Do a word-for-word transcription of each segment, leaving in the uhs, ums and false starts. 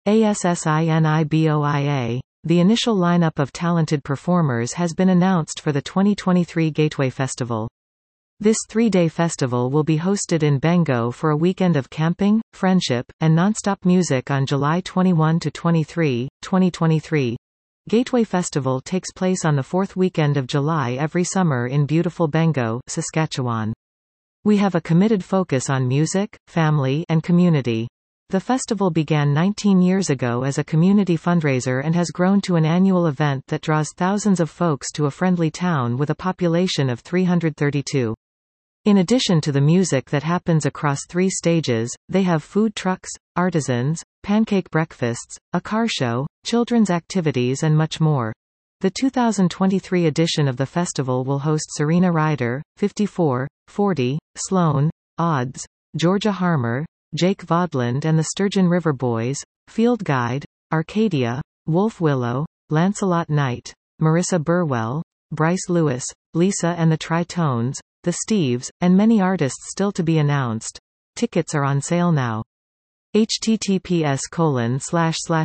ASSINIBOIA. The initial lineup of talented performers has been announced for the twenty twenty-three Gateway Festival. This three-day festival will be hosted in Bengo for a weekend of camping, friendship, and non-stop music on July twenty-first to twenty-third, twenty twenty-three. Gateway Festival takes place on the fourth weekend of July every summer in beautiful Bengo, Saskatchewan. We have a committed focus on music, family, and community. The festival began nineteen years ago as a community fundraiser and has grown to an annual event that draws thousands of folks to a friendly town with a population of three hundred thirty-two. In addition to the music that happens across three stages, they have food trucks, artisans, pancake breakfasts, a car show, children's activities and much more. The two thousand twenty-three edition of the festival will host Serena Ryder, fifty-four, forty, Sloan, Odds, Georgia Harmer, Jake Vodland and the Sturgeon River Boys, Field Guide, Arcadia, Wolf Willow, Lancelot Knight, Marissa Burwell, Bryce Lewis, Lisa and the Tritones, the Steves, and many artists still to be announced. Tickets are on sale now. https colon slash slash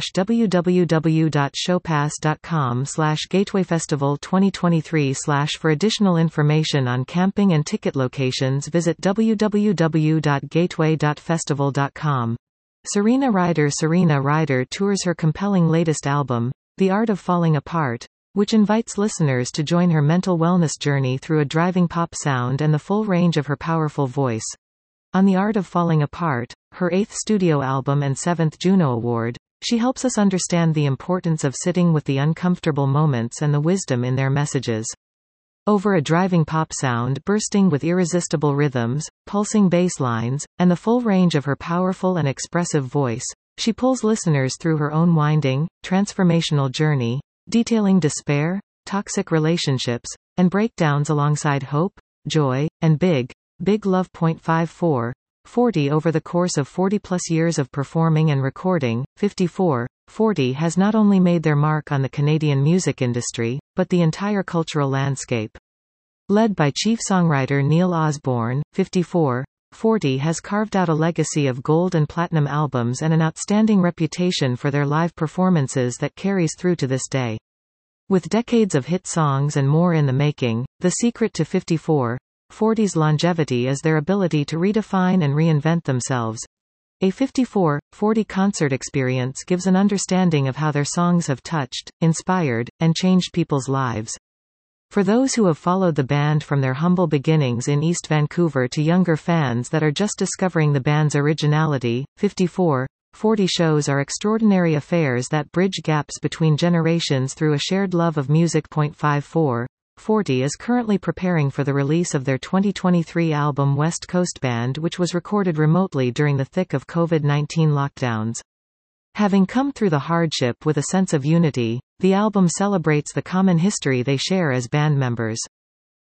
www.showpass.com slash gatewayfestival twenty twenty-three slash For additional information on camping and ticket locations visit w w w dot gateway dot festival dot com. Serena Ryder Serena Ryder tours her compelling latest album, The Art of Falling Apart, which invites listeners to join her mental wellness journey through a driving pop sound and the full range of her powerful voice. On The Art of Falling Apart, her eighth studio album and seventh Juno Award, she helps us understand the importance of sitting with the uncomfortable moments and the wisdom in their messages. Over a driving pop sound bursting with irresistible rhythms, pulsing bass lines, and the full range of her powerful and expressive voice, she pulls listeners through her own winding, transformational journey, detailing despair, toxic relationships, and breakdowns alongside hope, joy, and big, big love. fifty-four, forty Over the course of forty plus years of performing and recording, fifty-four, forty has not only made their mark on the Canadian music industry, but the entire cultural landscape. Led by chief songwriter Neil Osborne, fifty-four, forty has carved out a legacy of gold and platinum albums and an outstanding reputation for their live performances that carries through to this day. With decades of hit songs and more in the making, the secret to fifty-four, forty's longevity is their ability to redefine and reinvent themselves. A fifty-four, forty concert experience gives an understanding of how their songs have touched, inspired, and changed people's lives. For those who have followed the band from their humble beginnings in East Vancouver to younger fans that are just discovering the band's originality, fifty-four, forty shows are extraordinary affairs that bridge gaps between generations through a shared love of music. fifty-four, forty is currently preparing for the release of their twenty twenty-three album West Coast Band, which was recorded remotely during the thick of COVID nineteen lockdowns. Having come through the hardship with a sense of unity, the album celebrates the common history they share as band members.